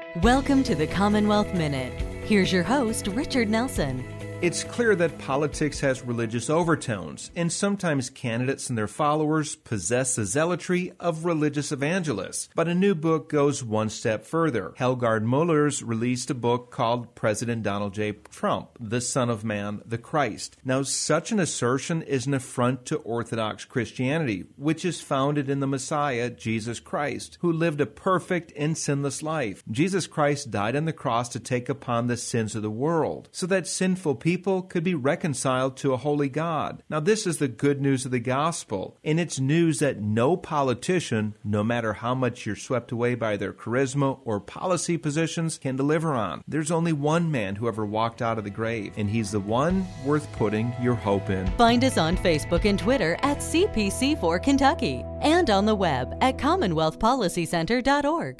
Welcome to the Commonwealth Minute. Here's your host, Richard Nelson. It's clear that politics has religious overtones, and sometimes candidates and their followers possess the zealotry of religious evangelists. But a new book goes one step further. Helgard Mullers released a book called President Donald J. Trump, the Son of Man, the Christ. Now, such an assertion is an affront to Orthodox Christianity, which is founded in the Messiah, Jesus Christ, who lived a perfect and sinless life. Jesus Christ died on the cross to take upon the sins of the world, so that sinful people could be reconciled to a holy God. Now, this is the good news of the gospel, and it's news that no politician, no matter how much you're swept away by their charisma or policy positions, can deliver on. There's only one man who ever walked out of the grave, and he's the one worth putting your hope in. Find us on Facebook and Twitter at CPC4 Kentucky and on the web at CommonwealthPolicyCenter.org.